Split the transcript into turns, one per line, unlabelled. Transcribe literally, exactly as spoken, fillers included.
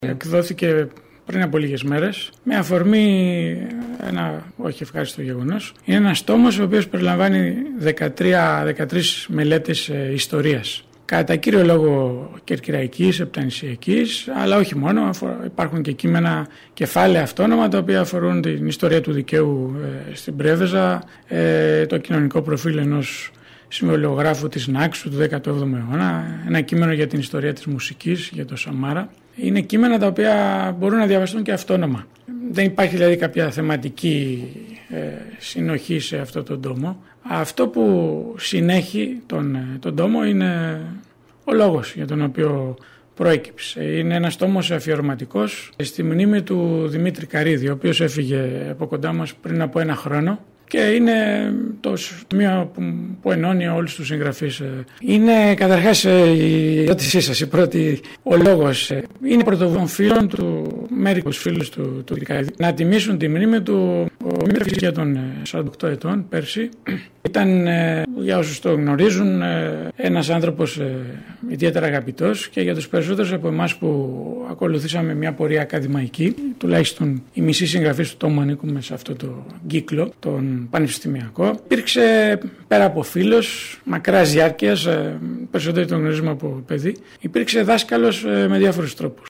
Εκδόθηκε πριν από λίγες μέρες, με αφορμή ένα όχι ευχάριστο γεγονός. Είναι ένας τόμος ο οποίος περιλαμβάνει δεκατρία, δεκατρείς μελέτες ε, ιστορίας. Κατά κύριο λόγο κερκυραϊκής, επτανησιακής, αλλά όχι μόνο, υπάρχουν και κείμενα, κεφάλαια αυτόνομα τα οποία αφορούν την ιστορία του δικαίου ε, στην Πρέβεζα, ε, το κοινωνικό προφίλ ενός συμβολιογράφου της Νάξου του δέκατου έβδομου αιώνα, ένα κείμενο για την ιστορία της μουσικής, για το Σαμάρα. Είναι κείμενα τα οποία μπορούν να διαβαστούν και αυτόνομα. Δεν υπάρχει δηλαδή κάποια θεματική ε, συνοχή σε αυτό τον τόμο. Αυτό που συνέχει τον, τον τόμο είναι ο λόγος για τον οποίο προέκυψε. Είναι ένας τόμος αφιερωματικός στη μνήμη του Δημήτρη Καρύδη, ο οποίος έφυγε από κοντά μας πριν από ένα χρόνο. Και είναι το σημείο που, που ενώνει όλους τους συγγραφείς. Είναι καταρχάς η ερώτησή σας, η πρώτη, ο λόγος. Είναι πρωτοβουλία φίλων του, μερικούς φίλους του, του Καρύδη, να τιμήσουν τη μνήμη του. Ο Δημήτρης για των σαράντα οκτώ ετών πέρσι ήταν, για όσους το γνωρίζουν, ένας άνθρωπος ιδιαίτερα αγαπητός, και για τους περισσότερους από εμάς που ακολουθήσαμε μια πορεία ακαδημαϊκή, τουλάχιστον οι μισοί συγγραφείς του τόμου ανήκουμε σε αυτό το κύκλο, τον πανεπιστημιακό. Υπήρξε, πέρα από φίλος μακράς διάρκειας, περισσότεροι τον γνωρίζουμε από παιδί, υπήρξε δάσκαλος με διάφορους τρόπους.